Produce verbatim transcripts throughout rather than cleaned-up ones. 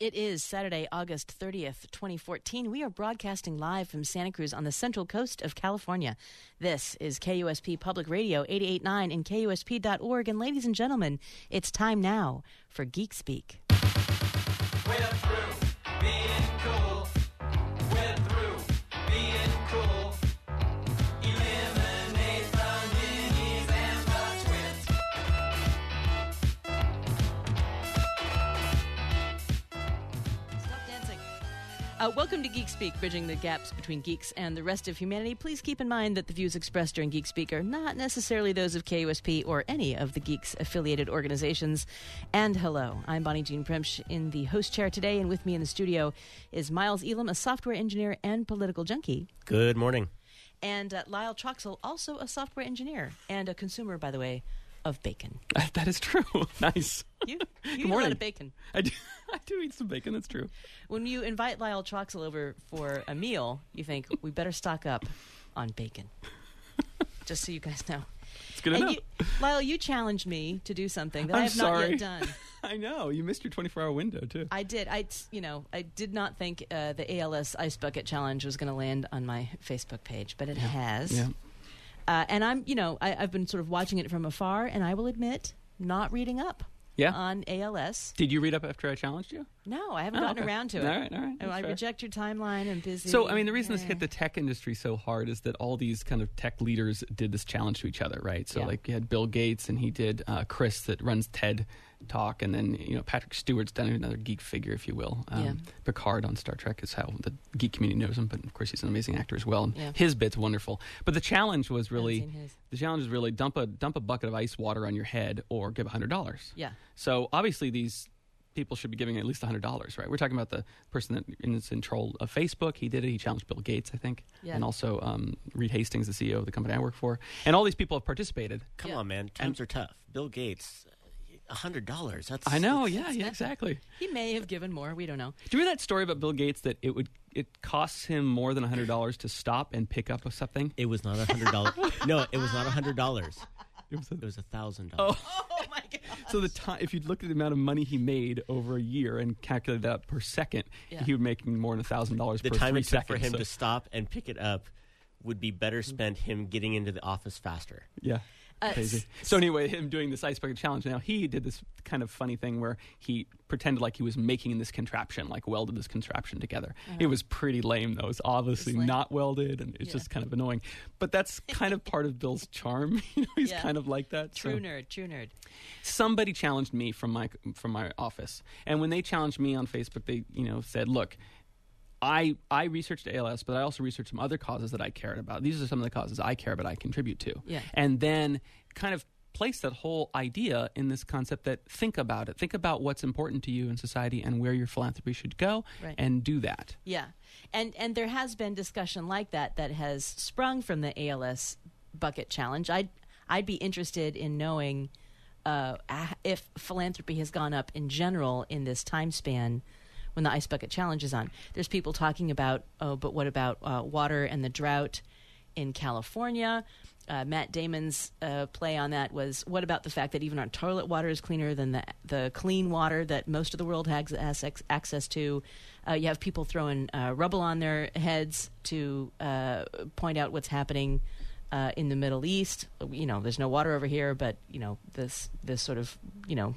It is Saturday, August thirtieth, twenty fourteen. We are broadcasting live from Santa Cruz on the central coast of California. This is K U S P Public Radio eighty-eight point nine and K U S P dot org. And ladies and gentlemen, it's time now for Geek Speak. We're through being cool. We're through being cool. Eliminate the minis and the twins. Stop dancing. Uh, welcome to Geek Speak, bridging the gaps between geeks and the rest of humanity. Please keep in mind that the views expressed during Geek Speak are not necessarily those of K U S P or any of the Geeks-affiliated organizations. And hello, I'm Bonnie Jean Primsch in the host chair today, and with me in the studio is Miles Elam, a software engineer and political junkie. Good morning. And uh, Lyle Troxel, also a software engineer and a consumer, by the way, of bacon. That is true. Nice. You, you Good eat a morning. lot of bacon. I do, I do eat some bacon, that's true. When you invite Lyle Troxel over for a meal, you think, we better stock up on bacon. Just so you guys know. It's good And enough. you, Lyle, you challenged me to do something that I I'm have sorry. not yet done. I know. You missed your twenty-four hour window, too. I did. I, you know, I did not think uh, the A L S Ice Bucket Challenge was going to land on my Facebook page, but it has. Yeah. Uh, and I'm, you know, I, I've been sort of watching it from afar, and I will admit, not reading up Yeah? on A L S. Did you read up after I challenged you? No, I haven't Oh, gotten okay. around to it. All right, all right. And That's I fair. reject your timeline. I'm busy. So, I mean, the reason this Yeah. hit the tech industry so hard is that all these kind of tech leaders did this challenge to each other, right? So, Yeah. like, you had Bill Gates, and he did uh, Chris that runs TED Talk, and then, you know, Patrick Stewart's done another geek figure, if you will. Um, Yeah. Picard on Star Trek is how the geek community knows him, but, of course, he's an amazing actor as well. And Yeah. his bit's wonderful. But the challenge was really... seen his. The challenge is really dump a dump a bucket of ice water on your head or give one hundred dollars. Yeah. So obviously these people should be giving at least one hundred dollars, right? We're talking about the person that is in control of Facebook. He did it. He challenged Bill Gates, I think. Yeah. And also um, Reed Hastings, the C E O of the company I work for. And all these people have participated. Come Yeah. on, man. Times are tough. Bill Gates, a hundred dollars. That's I know, that's- yeah, yeah, exactly. He may have given more. We don't know. Do you remember that story about Bill Gates that it would it costs him more than one hundred dollars to stop and pick up something? It was not a hundred dollars. No, it was not a hundred dollars. It was a- It was a thousand dollars. Oh, my God. So the time, if you looked at the amount of money he made over a year and calculated that per second, Yeah. he would make more than a thousand dollars The per time three it took seconds. for him so- to stop and pick it up would be better spent him getting into the office faster. Yeah. Uh, Crazy. So anyway, him doing this ice bucket challenge. Now he did this kind of funny thing where he pretended like he was making this contraption, like welded this contraption together. It was pretty lame though. It's obviously It's lame. not welded, and it's Yeah. just kind of annoying. But that's kind of part of Bill's charm. You know, he's Yeah. kind of like that. True so. nerd. True nerd. Somebody challenged me from my from my office, and when they challenged me on Facebook, they you know said, "Look, I I researched A L S, but I also researched some other causes that I cared about. These are some of the causes I care about, I contribute to." Yeah. And then kind of place that whole idea in this concept that think about it, think about what's important to you in society and where your philanthropy should go, Right. and do that. Yeah, and and there has been discussion like that that has sprung from the A L S Bucket Challenge. I'd I'd be interested in knowing uh, a- if philanthropy has gone up in general in this time span when the Ice Bucket Challenge is on. There's people talking about, oh, but what about uh, water and the drought in California? Uh, Matt Damon's uh, play on that was, what about the fact that even our toilet water is cleaner than the the clean water that most of the world has ac- access to? Uh, you have people throwing uh, rubble on their heads to uh, point out what's happening uh, in the Middle East. You know, there's no water over here, but, you know, this this sort of, you know,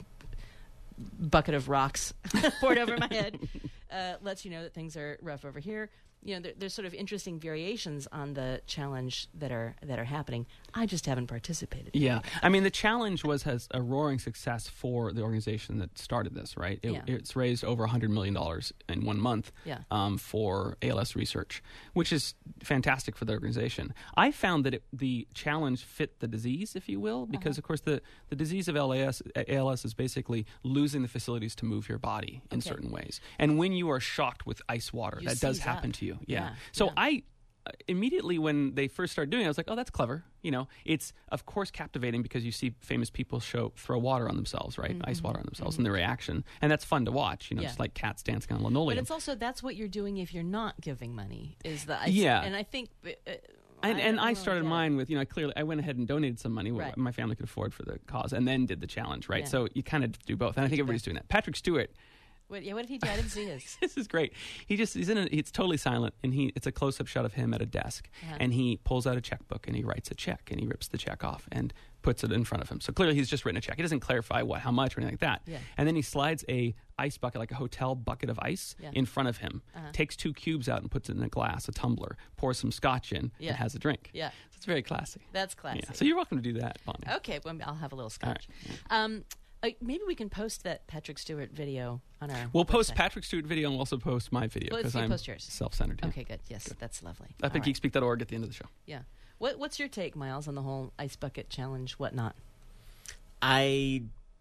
bucket of rocks poured over my head uh, lets you know that things are rough over here. You know, there, there's sort of interesting variations on the challenge that are that are happening. I just haven't participated. Yeah. I mean, the challenge was has a roaring success for the organization that started this, right? It, Yeah. It's raised over one hundred million dollars in one month Yeah. um, for A L S research, which is fantastic for the organization. I found that it, the challenge fit the disease, if you will, because, Uh-huh. of course, the, the disease of L A S, A L S is basically losing the facilities to move your body in Okay. certain ways. And when you are shocked with ice water, You that does seize happen up. to you. Yeah. Yeah. So Yeah. I uh, immediately when they first started doing it, I was like, oh, that's clever. You know, it's of course captivating because you see famous people show throw water on themselves, right? Ice water on themselves and the reaction. And that's fun to watch, you know, Mm-hmm. Yeah. just like cats dancing on linoleum. But it's also, that's what you're doing if you're not giving money, is the ice. Yeah. And I think... Uh, And, and I don't started get it. mine with, you know, I clearly, I went ahead and donated some money, what Right. my family could afford for the cause, and then did the challenge, right? Yeah. So you kind of do both. And I think do everybody's both. doing that. Patrick Stewart What, yeah, what did he do? I didn't see his. This is great. He just he's in a, it's totally silent, and he it's a close up shot of him at a desk, Uh-huh. and he pulls out a checkbook and he writes a check and he rips the check off and puts it in front of him. So clearly he's just written a check. He doesn't clarify what how much or anything like that. Yeah. And then he slides a ice bucket, like a hotel bucket of ice, Yeah. in front of him. Uh-huh. Takes two cubes out and puts it in a glass, a tumbler. Pours some scotch in Yeah. and has a drink. Yeah. So it's very classy. That's classy. Yeah. So you're welcome to do that, Bonnie. Okay, well, I'll have a little All scotch. right. Um, uh, maybe we can post that Patrick Stewart video on our. We'll post website. Patrick Stewart video and we'll also post my video Well, because let's see, I'm post yours. self-centered. yeah. Okay, good. Yes, that's lovely. Up All at right. geekspeak dot org at the end of the show. Yeah. What What's your take, Miles, on the whole ice bucket challenge, whatnot? I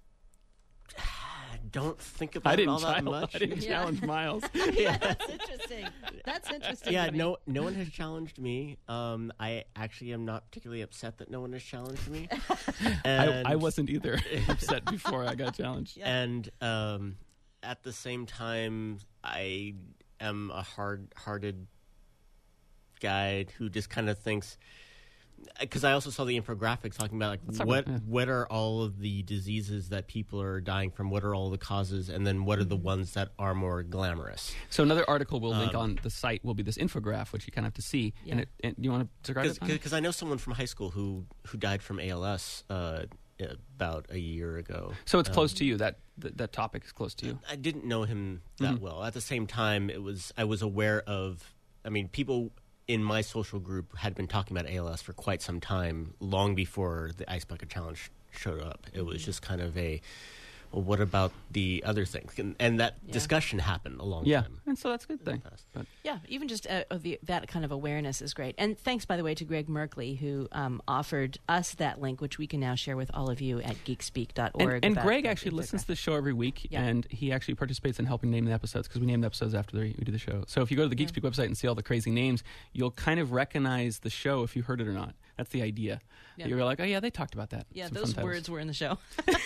don't think about I it didn't, all that challenge, much. I didn't Yeah. challenge Miles. yeah, that's interesting. That's interesting. Yeah, to me. no, no one has challenged me. Um, I actually am not particularly upset that no one has challenged me. I, And, I wasn't either upset before I got challenged. Yeah. and um, at the same time, I am a hard-hearted guy who just kind of thinks. Because I also saw the infographic talking about Let's like talk what about- yeah. what are all of the diseases that people are dying from? What are all the causes? And then what are the ones that are more glamorous? So another article we'll link Um, on the site will be this infograph, which you kind of have to see. Yeah. And, it, and you want to describe it? Bonnie? Because I know someone from high school who who died from A L S uh, about a year ago. So it's Um, close to you. That, that that topic is close to you. I didn't know him that Mhm. well. At the same time, it was I was aware of. I mean, people in my social group had been talking about A L S for quite some time, long before the Ice Bucket Challenge showed up. It was just kind of a, well, what about the other things? And, and that Yeah. discussion happened a long Yeah, time. and so that's a good in the thing. past. But Yeah, even just uh, of the, that kind of awareness is great. And thanks, by the way, to Greg Merkley, who um, offered us that link, which we can now share with all of you at geekspeak dot org. and, and about Greg that actually listens to infographic. the show every week, Yeah. and he actually participates in helping name the episodes because we name the episodes after we do the show. So if you go to the Yeah. Geekspeak website and see all the crazy names, you'll kind of recognize the show if you heard it or not. That's the idea. Yeah. You're like, oh yeah, they talked about that. Yeah, Some fun those titles. words were in the show.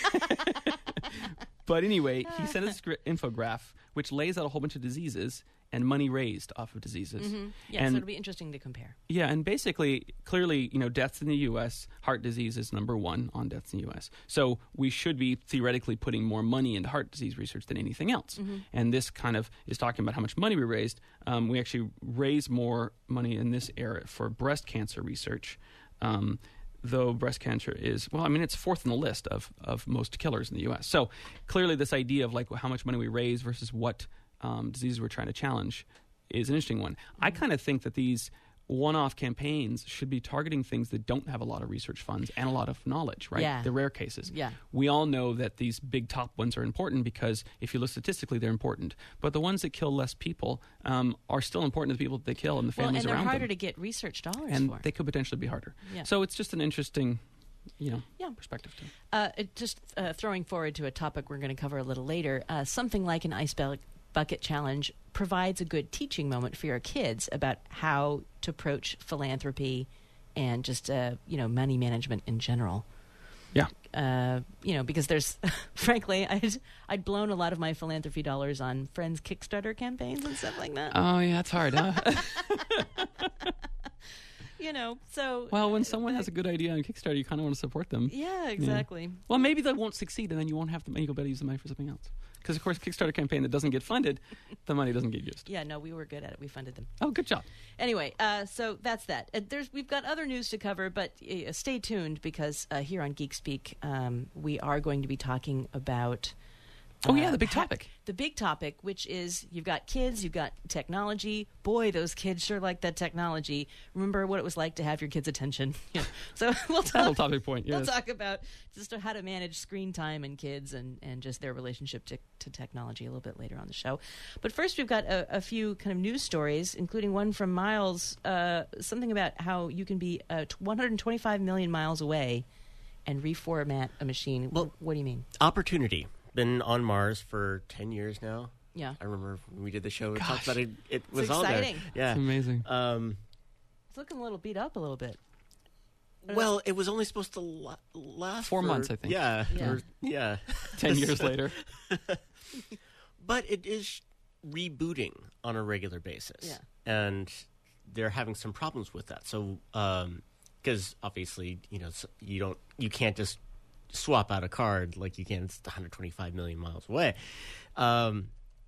But anyway, he sent us an infograph which lays out a whole bunch of diseases and money raised off of diseases. hmm Yeah, And- so it'll be interesting to compare. Yeah, and basically, clearly, you know, deaths in the U S, heart disease is number one on deaths in the U S. So we should be theoretically putting more money into heart disease research than anything else. Mm-hmm. And this kind of is talking about how much money we raised. Um, we actually raised more money in this era for breast cancer research. Um, though breast cancer is, well, I mean, it's fourth in the list of, of most killers in the U S. So clearly this idea of like how much money we raise versus what um, diseases we're trying to challenge is an interesting one. I kind of think that these one-off campaigns should be targeting things that don't have a lot of research funds and a lot of knowledge, right? Yeah. The rare cases. Yeah. We all know that these big top ones are important because if you look statistically, they're important. But the ones that kill less people um, are still important to the people that they kill and the Well, families and they're around harder them. to get research dollars and for. they could potentially be harder. Yeah. So it's just an interesting, you know, Yeah. perspective too. Uh, it just uh, throwing forward to a topic we're going to cover a little later, uh, something like an ice bu- bucket challenge provides a good teaching moment for your kids about how to approach philanthropy and just uh, you know money management in general. Yeah. Uh, you know, because there's, frankly, I'd, I'd blown a lot of my philanthropy dollars on friends' Kickstarter campaigns and stuff like that. Oh, yeah, it's hard, huh? you know, so Well, when someone has a good idea on Kickstarter, you kind of want to support them. yeah, exactly. Well, maybe they won't succeed, and then you won't have the money. You'll be able to use the money for something else. Because, of course, Kickstarter campaign that doesn't get funded, the money doesn't get used. Yeah, no, we were good at it. We funded them. Oh, good job. Anyway, uh, so that's that. Uh, there's we've got other news to cover, but uh, stay tuned because uh, here on Geek Speak, um, we are going to be talking about. Oh, yeah, uh, the big ha- topic. The big topic, which is you've got kids, you've got technology. Boy, those kids sure like that technology. Remember what it was like to have your kids' attention. Yeah. So we'll That'll talk. topic point, We'll yes. talk about just how to manage screen time in kids and, and just their relationship to, to technology a little bit later on the show. But first, we've got a, a few kind of news stories, including one from Miles, uh, something about how you can be uh, t- one hundred twenty-five million miles away and reformat a machine. Well- what do you mean? Opportunity. Been on Mars for ten years now. Yeah. I remember when we did the show, we Gosh. talked about it. It was all exciting. there. Yeah. It's amazing. Um, It's looking a little beat up a little bit. well, it was only supposed to la- last Four for- months, I think. Yeah. Yeah. or- yeah. Ten years later. But it is rebooting on a regular basis. Yeah. And they're having some problems with that. So, because obviously, you know, s- you don't, you can't just swap out a card like you can. It's one hundred twenty-five million miles away. Um,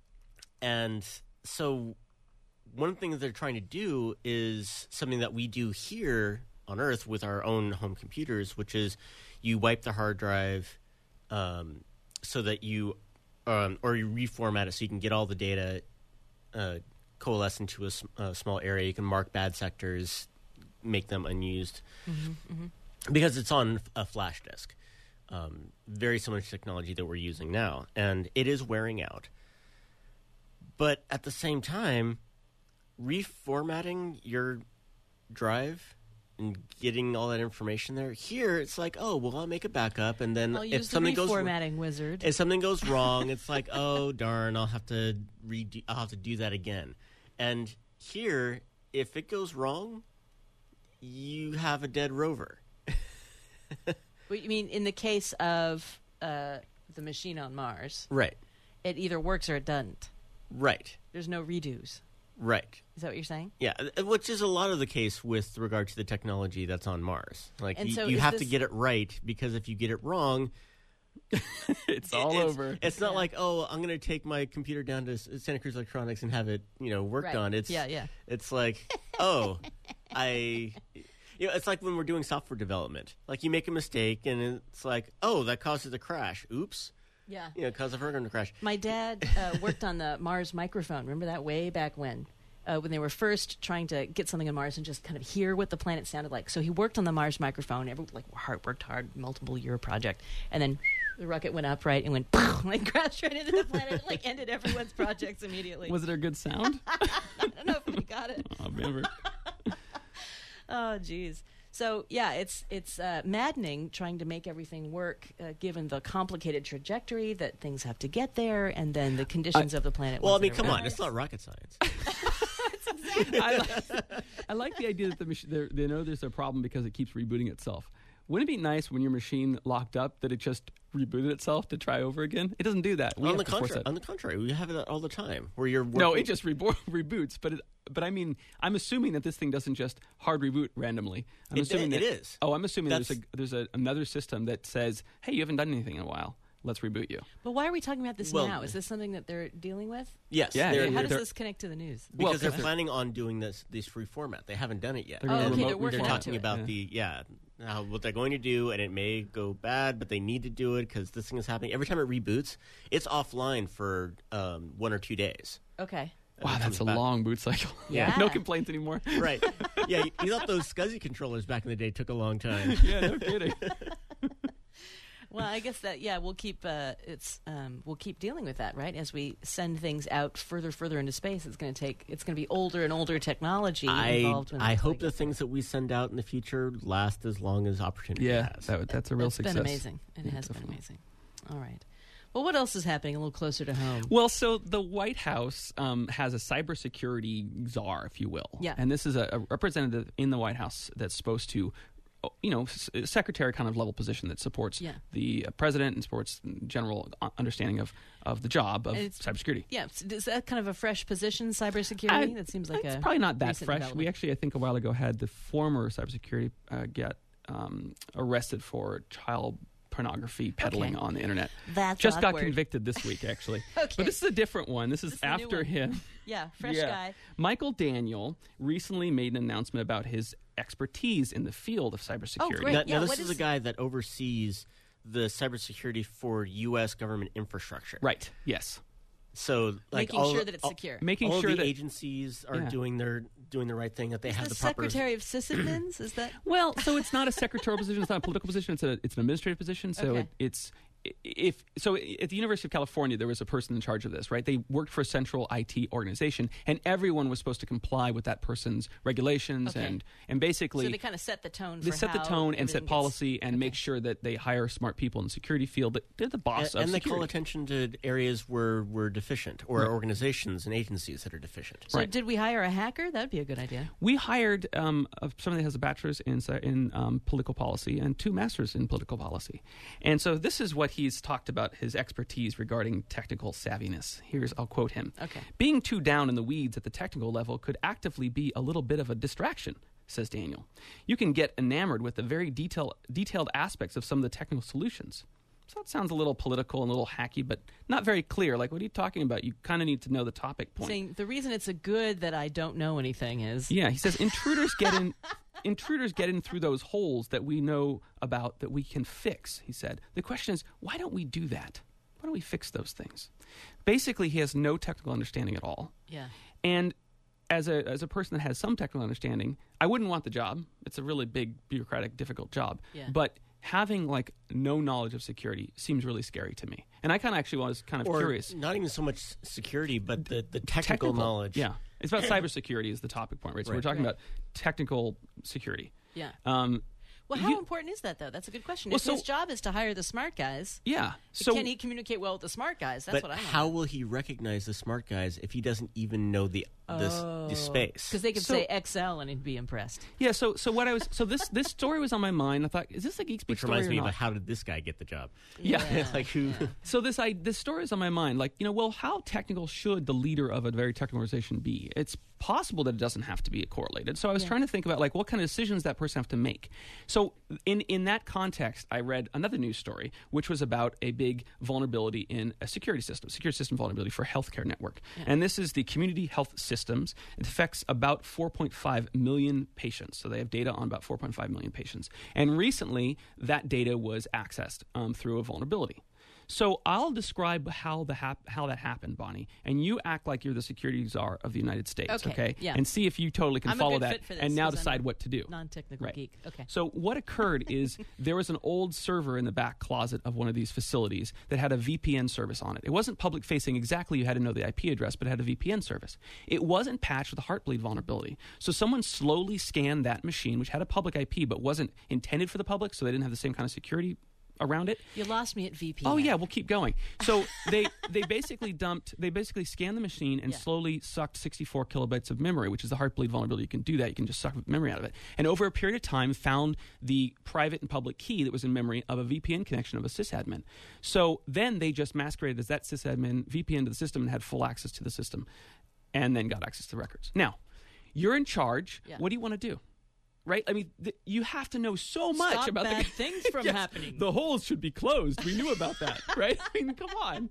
and so one of the things they're trying to do is something that we do here on Earth with our own home computers, which is you wipe the hard drive um, so that you, um, or you reformat it so you can get all the data uh, coalesce into a, s- a small area. You can mark bad sectors, make them unused, because it's on a flash disk. Um, very similar to technology that we're using now, and it is wearing out. But at the same time, reformatting your drive and getting all that information there, here it's like, oh, well, I'll make a backup, and then I'll if use the something goes reformatting wizard. if something goes wrong, it's like, oh darn, I'll have to redo, I'll have to do that again. And here, if it goes wrong, you have a dead rover. What you mean in the case of uh, the machine on Mars? Right, It either works or it doesn't. right, There's no redos. right. Is that what you're saying? Yeah, uh, which is a lot of the case with regard to the technology that's on Mars. Like, And you, so you is have to this- get it right, because if you get it wrong, It's all it's, over. It's not Yeah. like, oh, I'm going to take my computer down to S- Santa Cruz Electronics and have it, you know, worked Right. on. It's Yeah, yeah. It's like, oh, I, you know, it's like when we're doing software development. Like, you make a mistake, and it's like, oh, that causes a crash. Oops, Yeah. you know, it caused a program to crash. My dad uh, worked on the Mars microphone. Remember that way back when? Uh, when they were first trying to get something on Mars and just kind of hear what the planet sounded like. So he worked on the Mars microphone. Every, like hard, worked hard, multiple year project, and then the rocket went up right and went like crashed right into the planet. It, like ended everyone's projects immediately. Was it a good sound? I don't know if we got it. Oh, remember. Oh, geez. So yeah, it's it's uh, maddening trying to make everything work, uh, given the complicated trajectory that things have to get there, and then the conditions of the planet. Well, I once mean, it come on, arrives. it's not rocket science. I, like, I like the idea that the mach- they're- they know there's a problem because it keeps rebooting itself. Wouldn't it be nice when your machine locked up that it just rebooted itself to try over again? It doesn't do that. We on have the to force contrary, that. on the contrary, we have that all the time, where you're working, No, it just rebo- reboots. But it, but I mean, I'm assuming that this thing doesn't just hard reboot randomly. I'm It- assuming it that, is. Oh, I'm assuming there's a That's- there's a, another system that says, hey, you haven't done anything in a while. Let's reboot you. But why are we talking about this Well- now? Is this something that they're dealing with? yes, Yeah, they're, yeah, How does they're- this connect to the news? because Well, they're 'cause- planning on doing this this reformat. They haven't done it yet. They're Oh, gonna okay, remote- they're working They're on reformat talking it. about Yeah. the yeah how, what they're going to do, and it may go bad, but they need to do it because this thing is happening every time it reboots. It's offline for um, one or two days. Okay. and Wow, then that's comes a back. long boot cycle. Yeah. no complaints anymore. Right? Yeah, you, you thought those SCSI controllers back in the day took a long time. yeah, no kidding. Well, I guess that yeah, we'll keep uh, it's um, we'll keep dealing with that, right? As we send things out further, further into space, it's going to take it's going to be older and older technology I involved. When I it hope the gets things that we send out in the future last as long as opportunity Yeah, has. that, that's a real It's success. been amazing. It Yeah, has been definitely. amazing. All right. Well, what else is happening a little closer to home? Well, so the White House um, has a cybersecurity czar, if you will. Yeah. And this is a, a representative in the White House that's supposed to, oh, you know, s- secretary kind of level position that supports Yeah. the uh, president and supports general uh, understanding of, of the job of And it's- cybersecurity. Yeah, s- is that kind of a fresh position, cybersecurity? I- that seems like it's a probably not that recent fresh. We development. actually, I think, a while ago had the former cybersecurity uh, get um, arrested for child pornography peddling Okay. on the internet. That's Just got awkward. convicted this week, actually. Okay. But this is a different one. This is This is a new after one. him. Yeah, fresh Yeah. guy. Michael Daniel recently made an announcement about his expertise in the field of cybersecurity. Oh, great. Now, Yeah, now this what is is- a guy that oversees the cybersecurity for U S government infrastructure. Right. Yes. So, like, Making all, sure that it's all- secure. Making all sure the that agencies are Yeah. doing their doing the right thing. That they have the, the proper. Secretary of Sysadmins? Is that? well, so it's not a secretarial position. It's not a political position. It's a it's an administrative position. So Okay. it, it's if so at the University of California there was a person in charge of this, right? They worked for a central I T organization, and everyone was supposed to comply with that person's regulations Okay. and and basically So they kind of set the tone. they for set the how tone and everything set gets- policy and make Okay. sure that they hire smart people in the security field. That they're the boss And, of and they call security. attention to areas where we're deficient, or Right. organizations and agencies that are deficient. So Right. did we hire a hacker? That'd be a good idea. We hired um, a- somebody that has a bachelor's in sci- in um, political policy and two masters in political policy, and so this is what he's talked about his expertise regarding technical savviness. Here's I'll quote him: Okay. "Being too down in the weeds at the technical level could actively be a little bit of a distraction," says Daniel. "You can get enamored with the very detail, detailed aspects of some of the technical solutions. So that sounds a little political and a little hacky, but not very clear. Like, what are you talking about? You kind of need to know the topic point. Saying the reason it's a good that I don't know anything is Yeah, he says intruders get in. Intruders get in through those holes that we know about that we can fix. He said. The question is, why don't we do that? Why don't we fix those things? Basically, he has no technical understanding at all. yeah. And as a as a person that has some technical understanding, I wouldn't want the job. It's a really big, bureaucratic, difficult job. Yeah. But having like no knowledge of security seems really scary to me. And I kind of actually was kind of or curious. not even so much security, but the, the technical, knowledge. Yeah, it's about cybersecurity is the topic point, right? So Right. we're talking Right. about technical security. Yeah. Um, Well, how you- important is that, though? That's a good question. Well, if his so- job is to hire the smart guys, yeah. So can he communicate well with the smart guys? That's But what I want. how will he recognize the smart guys if he doesn't even know the the, Oh. the space? Because they could So- say X L and he'd be impressed. yeah. So so what I was so this this story was on my mind. I thought, is this a Geek Speak Which story reminds or me not? about how did this guy get the job? Yeah. like who? So this I this story is on my mind. Like, you know, well, how technical should the leader of a very technical organization be? It's possible that it doesn't have to be correlated. So I was Yeah. trying to think about like what kind of decisions that person have to make. So in in that context, I read another news story which was about a big vulnerability in a security system, security system vulnerability for a healthcare network. And this is the Community Health Systems. It affects about four point five million patients. So they have data on about four point five million patients. And recently, that data was accessed um, through a vulnerability. So I'll describe how the hap- how that happened, Bonnie, and you act like you're the security czar of the United States, Okay, okay? yeah. And see if you totally can I'm a follow good that, fit for this and now 'cause I'm decide a what to do. Non-technical Right. geek. Okay. So what occurred is there was an old server in the back closet of one of these facilities that had a V P N service on it. It wasn't public facing exactly. You had to know the I P address, but it had a V P N service. It wasn't patched with a Heartbleed vulnerability. So someone slowly scanned that machine, which had a public I P, but wasn't intended for the public, so they didn't have the same kind of security around it. You lost me at V P N. Oh yeah, we'll keep going. So they they basically dumped, they basically scanned the machine and Yeah. slowly sucked sixty-four kilobytes of memory, which is the Heartbleed vulnerability. You can do that. You can just suck memory out of it. And over a period of time, found the private and public key that was in memory of a V P N connection of a sysadmin. So then they just masqueraded as that sysadmin V P N to the system and had full access to the system, and then got access to the records. Now, you're in charge. Yeah. What do you want to do? Right? I mean, th- you have to know so much Stop about bad the things from Yes, happening. The holes should be closed. We knew about that, right? I mean, come on.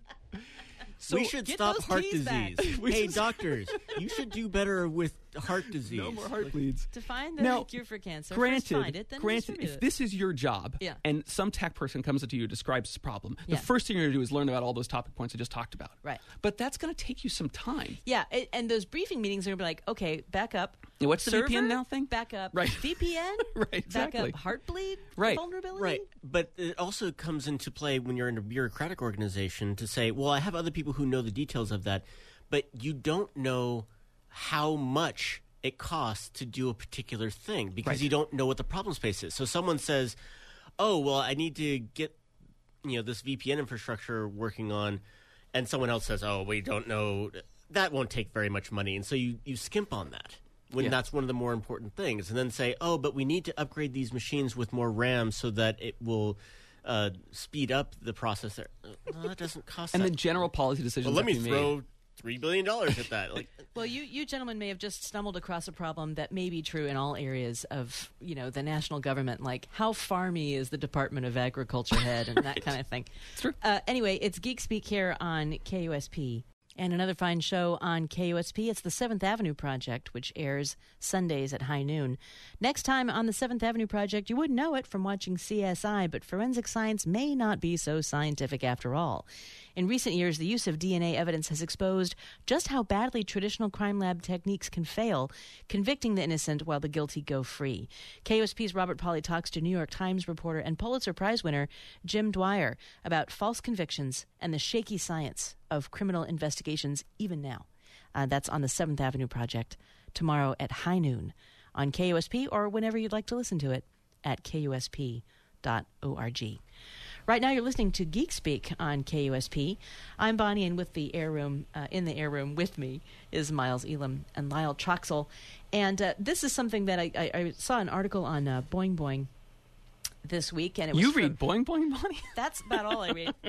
So we should get stop those heart keys back. disease. We hey, should- doctors, you should do better with heart disease. no more heart bleeds. To find the Now, cure for cancer, Granted, first find it, then granted, distribute if it. this is your job, Yeah. and some tech person comes up to you and describes this problem, Yeah. the first thing you're going to do is learn about all those topic points I just talked about. Right. But that's going to take you some time. Yeah, it, and those briefing meetings are going to be like, okay, back up. Yeah, what's the V P N Server, now thing? Back up. Right. V P N? Right, exactly. Back up Heartbleed Right. vulnerability? Right, but it also comes into play when you're in a bureaucratic organization to say, well, I have other people who know the details of that, but you don't know how much it costs to do a particular thing because Right. you don't know what the problem space is. So someone says, oh, well, I need to get you know this V P N infrastructure working on, and someone else says, oh, we don't know. That won't take very much money, and so you, you skimp on that. When Yeah. that's one of the more important things, and then say, "Oh, but we need to upgrade these machines with more RAM so that it will uh, speed up the process." There, no, that doesn't cost. And that. the general policy decisions well, let me have to be throw made. three billion dollars at that. Like, Well, you, you gentlemen may have just stumbled across a problem that may be true in all areas of, you know, the national government, like how farmy is the Department of Agriculture head and that kind of thing. It's true. Uh, anyway, it's Geek Speak here on K U S P. And another fine show on K U S P. It's the Seventh Avenue Project, which airs Sundays at high noon. Next time on the Seventh Avenue Project, you wouldn't know it from watching C S I, but forensic science may not be so scientific after all. In recent years, the use of D N A evidence has exposed just how badly traditional crime lab techniques can fail, convicting the innocent while the guilty go free. K U S P's Robert Polly talks to New York Times reporter and Pulitzer Prize winner Jim Dwyer about false convictions and the shaky science of criminal investigations even now. Uh, that's on the Seventh Avenue Project tomorrow at high noon on K U S P or whenever you'd like to listen to it at K U S P dot org. Right now, you're listening to Geek Speak on K U S P. I'm Bonnie, and with the air room, uh, in the air room with me is Miles Elam and Lyle Troxel. And uh, this is something that I, I, I saw an article on uh, Boing Boing this week, and it was You from- read Boing Boing, Bonnie? That's about all I read.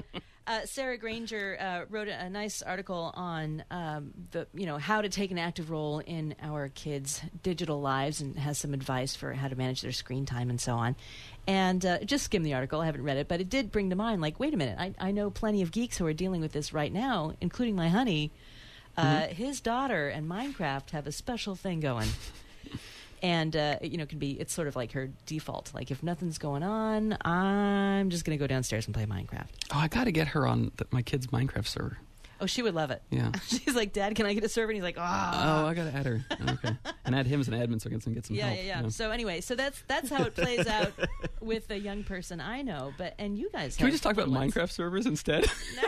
Uh, Sarah Granger uh, wrote a, a nice article on um, the you know how to take an active role in our kids' digital lives, and has some advice for how to manage their screen time and so on. And uh, just skim the article. I haven't read it, but it did bring to mind, like, wait a minute, I, I know plenty of geeks who are dealing with this right now, including my honey. Uh, Mm-hmm. His daughter and Minecraft have a special thing going. And, uh, you know, it can be, it's sort of like her default. Like, if nothing's going on, I'm just going to go downstairs and play Minecraft. Oh, I got to get her on the, my kid's Minecraft server. Oh, she would love it. Yeah. She's like, Dad, can I get a server? And he's like, ah. Oh, I got to add her. Okay. And add him as an admin so I can get some Yeah, help. yeah, yeah. So anyway, so that's that's how it plays out with a young person I know. But and you guys, Can we have just talk about little ones. Minecraft servers instead?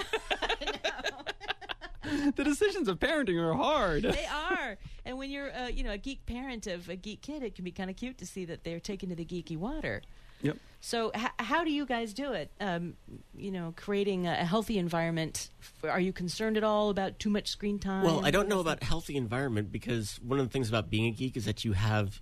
The decisions of parenting are hard. They are, and when you're, uh, you know, a geek parent of a geek kid, it can be kind of cute to see that they're taken to the geeky water. Yep. So, h- how do you guys do it? Um, you know, creating a, a healthy environment. F- Are you concerned at all about too much screen time? Well, I don't know about healthy environment, because one of the things about being a geek is that you have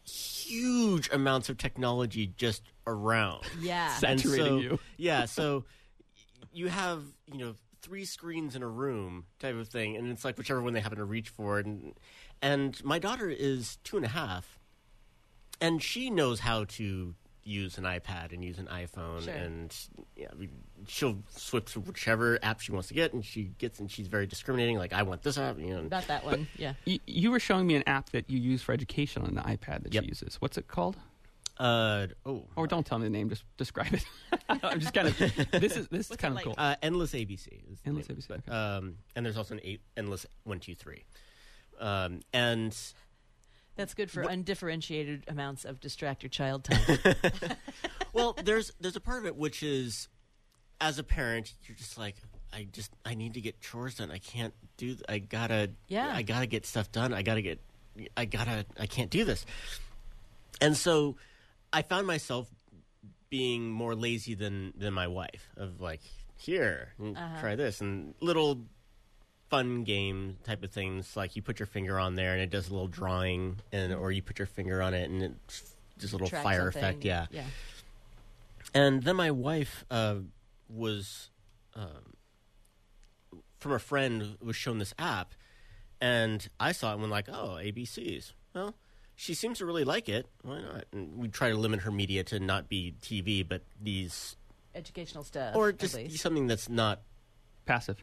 huge amounts of technology just around. Yeah. And Saturating so- you. Yeah, so you have, you know, three screens in a room type of thing, and it's like whichever one they happen to reach for. And, and my daughter is two and a half, and she knows how to use an iPad and use an iPhone, Sure. and yeah, we- she'll switch to whichever app she wants to get, and she gets, and she's very discriminating. Like, I want this app, you know. Not that one. Yeah. You, you were showing me an app that you use for education on the iPad that Yep. she uses. What's it called? Uh oh, Or don't tell me the name, just describe it. I'm just kind of, this is this is What's it kind of like? cool. uh, Endless A B C. Is the Endless name. A B C, But, okay. um, and there's also an eight, Endless One Two Three, um, and That's good for undifferentiated amounts of distract your child time. well, there's there's a part of it which is, as a parent, you're just like, I just I need to get chores done. I can't do. th- I gotta. Yeah. I gotta get stuff done. I gotta get. I gotta. I can't do this. And so, I found myself being more lazy than than my wife. Of like, here, mm, Uh-huh. try this, and little fun game type of things. Like you put your finger on there and it does a little drawing, and or you put your finger on it and it's just a little Track fire something. effect. Yeah. Yeah. And then my wife uh, was, um, from a friend, was shown this app, and I saw it and went like, oh, A B Cs. Well, she seems to really like it. Why not? And we try to limit her media to not be T V, but these, Educational stuff. or at just least. something that's not Passive.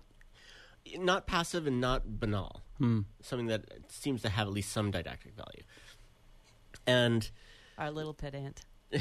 not passive and not banal. Hmm. Something that seems to have at least some didactic value. And Our little pedant.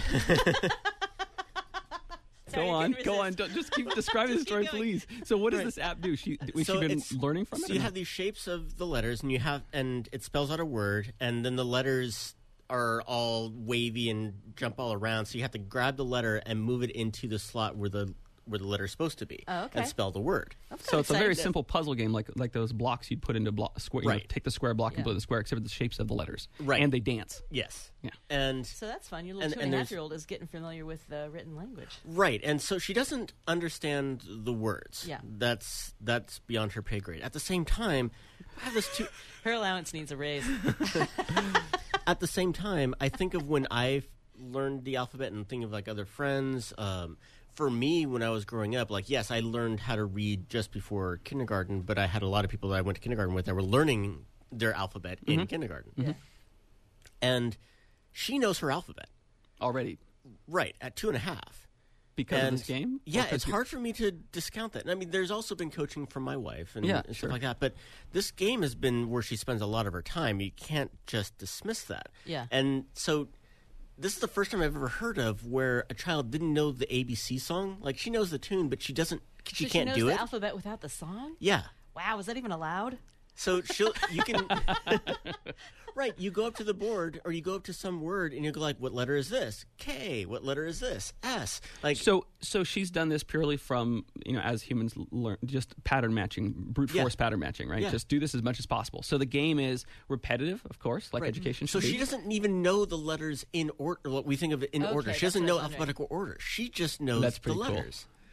Go on, go on. Don't, just keep describing the Just story, keep going. please. So, what does Right. this app do? She, has So she been it's- learning from it? So or you not? have these shapes of the letters, and you have, and it spells out a word, and then the letters are all wavy and jump all around. So you have to grab the letter and move it into the slot where the where the letter is supposed to be, Oh, okay. and spell the word. That's So it's a very exciting. simple puzzle game, like like those blocks you'd put into block square. You know, Right. take the square block Yeah. and put it in the square, except for the shapes of the letters. Right. And they dance. Yes. Yeah. And So that's fun. Your little And- two and and a there's- half year old is getting familiar with the written language. right, and so she doesn't understand the words. Yeah. That's that's beyond her pay grade. At the same time, I have this two. Her allowance needs a raise. At the same time, I think of when I learned the alphabet and think of like other friends. Um, for me, when I was growing up, like, yes, I learned how to read just before kindergarten, but I had a lot of people that I went to kindergarten with that were learning their alphabet in kindergarten. Yeah. And she knows her alphabet. Already. Right, at two and a half. Because And of this game? Or Yeah, 'cause it's you- hard for me to discount that. And I mean, there's also been coaching from my wife and, Yeah, and sure. stuff like that. But this game has been where she spends a lot of her time. You can't just dismiss that. Yeah. And so this is the first time I've ever heard of where a child didn't know the A B C song. Like, she knows the tune, but she doesn't. She So can't knows do the it. alphabet without the song? Yeah. Wow, is that even allowed? So she'll you can right. You go up to the board, or you go up to some word, and you go like, "What letter is this? K. What letter is this? S." Like, So, so she's done this purely from, you know, as humans learn, just pattern matching, brute Yeah. force pattern matching, right? Yeah. Just do this as much as possible. So the game is repetitive, of course, like right. education So should she be. doesn't even know the letters in order. What we think of it in Okay, order. She that's doesn't what I know was wondering. alphabetical order. She just knows That's the pretty cool. letters.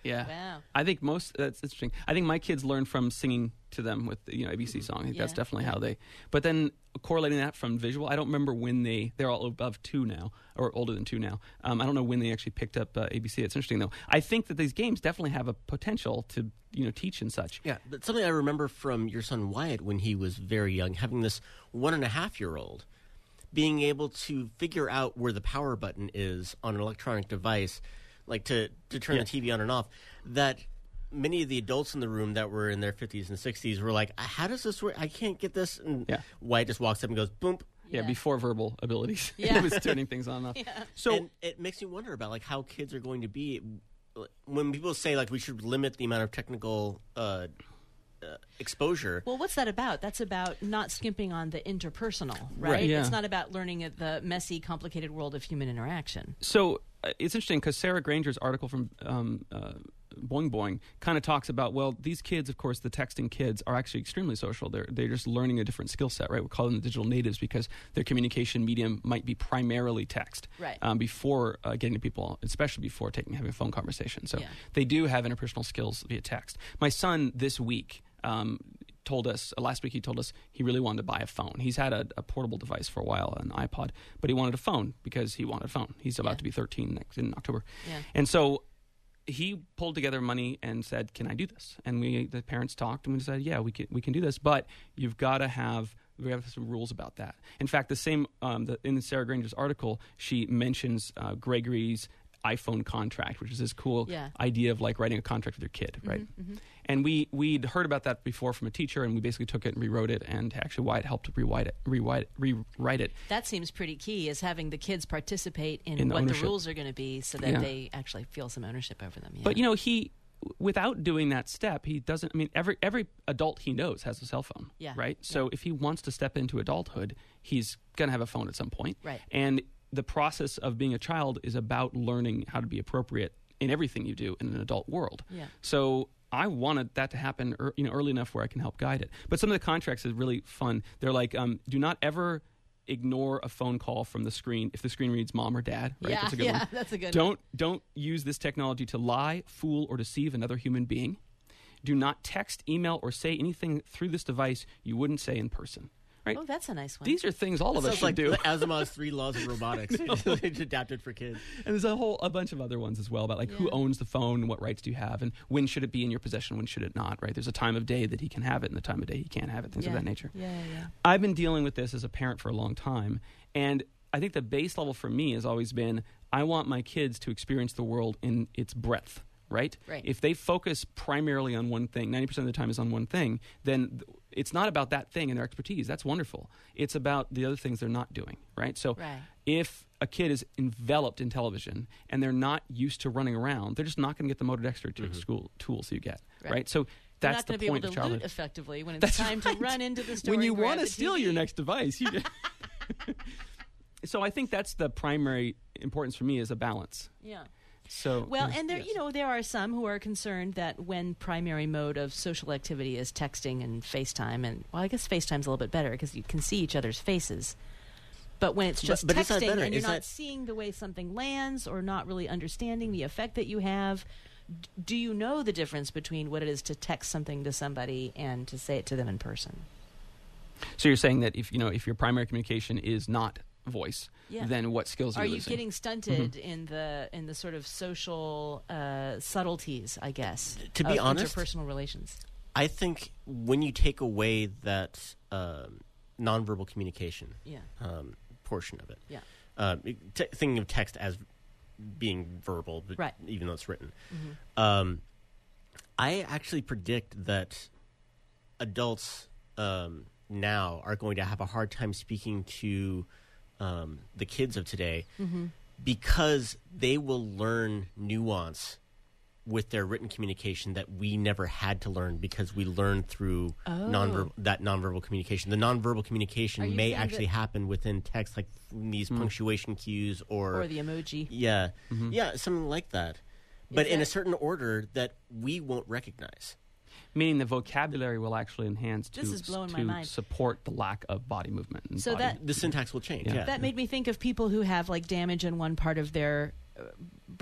Yeah. Wow. I think most that's interesting. I think my kids learn from singing to them with the, you know, A B C song. I think that's Yeah, definitely yeah. how they. But then correlating that from visual, I don't remember when they they're all above two now or older than two now. Um, I don't know when they actually picked up uh, A B C. It's interesting though. I think that these games definitely have a potential to you know teach and such. Yeah, but something I remember from your son Wyatt when he was very young, having this one and a half year old, being able to figure out where the power button is on an electronic device, like to, to turn Yeah. the T V on and off, that many of the adults in the room that were in their fifties and sixties were like, how does this work? I can't get this. And Yeah. Wyatt just walks up and goes, boom. Yeah, Yeah. before verbal abilities. Yeah. It was turning things on and off. Yeah. So And it makes me wonder about like how kids are going to be when people say like we should limit the amount of technical uh, uh, exposure. Well, what's that about? That's about not skimping on the interpersonal, right? Right, yeah. It's not about learning at the messy, complicated world of human interaction. So uh, it's interesting because Sarah Granger's article from um, uh, Boing Boing kind of talks about, well, these kids, of course, the texting kids are actually extremely social. They're they're just learning a different skill set, right? We call them the digital natives because their communication medium might be primarily text, Right. Um, before uh, getting to people, especially before taking having a phone conversation. So Yeah. they do have interpersonal skills via text. My son this week. Um, told us uh, last week he told us he really wanted to buy a phone. He's had a, a portable device for a while, an iPod, but he wanted a phone because he wanted a phone. He's about Yeah. to be thirteen next in October. Yeah. And so he pulled together money and said, "Can I do this?" And we, the parents, talked and we decided, "Yeah, we can. We can do this, but you've got to have we have some rules about that." In fact, the same um, the, in Sarah Granger's article, she mentions uh, Gregory's iPhone contract, which is this cool Yeah. idea of like writing a contract with your kid, right? And we we'd heard about that before from a teacher, and we basically took it and rewrote it. And actually, Wyatt helped rewrite it, rewrite it, rewrite it. That seems pretty key, is having the kids participate in, In what ownership. the rules are going to be so that Yeah. they actually feel some ownership over them. Yeah. But you know, he without doing that step, he doesn't. I mean, every every adult he knows has a cell phone, Yeah. right? So if he wants to step into adulthood, he's gonna have a phone at some point, Right. And the process of being a child is about learning how to be appropriate in everything you do in an adult world. Yeah. So I wanted that to happen, er, you know, early enough where I can help guide it. But some of the contracts is really fun. They're like, um, do not ever ignore a phone call from the screen if the screen reads mom or dad. Right? Yeah, That's a good yeah, one. that's a good Don't don't use this technology to lie, fool, or deceive another human being. Do not text, email, or say anything through this device you wouldn't say in person. Right? Oh, that's a nice one. These are things all of us Sounds should like do. the Asimov's three laws of robotics. It's adapted for kids. And there's a whole a bunch of other ones as well about like who Yeah. owns the phone, what rights do you have, and when should it be in your possession, when should it not, right? There's a time of day that he can have it and the time of day he can't have it, things yeah. of that nature. Yeah, yeah, yeah. I've been dealing with this as a parent for a long time, and I think the base level for me has always been I want my kids to experience the world in its breadth, right? Right. If they focus primarily on one thing, ninety percent of the time is on one thing, then th- it's not about that thing and their expertise. That's wonderful. It's about the other things they're not doing, right? So Right. if a kid is enveloped in television and they're not used to running around, they're just not going to get the motor dexterity school tools you get, Right. right? So They're that's not going the to be point able of to childhood. loot effectively when it's That's time right. to run into the store When you and grab want to the steal T V. your next device, you so I think that's the primary importance for me is a balance. Yeah. So Well, yes, and there, yes. you know, there are some who are concerned that when primary mode of social activity is texting and FaceTime, and well, I guess FaceTime's a little bit better because you can see each other's faces. But when it's But- just but is that texting better? and you're Is not that- seeing the way something lands or not really understanding the effect that you have, d- do you know the difference between what it is to text something to somebody and to say it to them in person? So you're saying that if you know if your primary communication is not voice, Yeah. then what skills are, Are you you losing? getting stunted in the in the sort of social uh, subtleties, I guess, To be of honest- interpersonal relations? I think when you take away that um, nonverbal communication Yeah. um, portion of it, Yeah. um, it- t- thinking of text as being verbal, but Right. even though it's written, Mm-hmm. um, I actually predict that adults um, now are going to have a hard time speaking to um, the kids of today Mm-hmm. because they will learn nuance with their written communication that we never had to learn because we learned through Oh. nonverbal that nonverbal communication. The nonverbal Are communication you may saying actually that- happen within text, like these punctuation cues or, Or the emoji. yeah, yeah, something like that. But in a that- certain order that we won't recognize. Meaning the vocabulary will actually enhance to, This is blowing to my mind. support the lack of body movement. And So body that- The syntax will change. Yeah. Yeah, That made me think of people who have like damage in one part of their uh,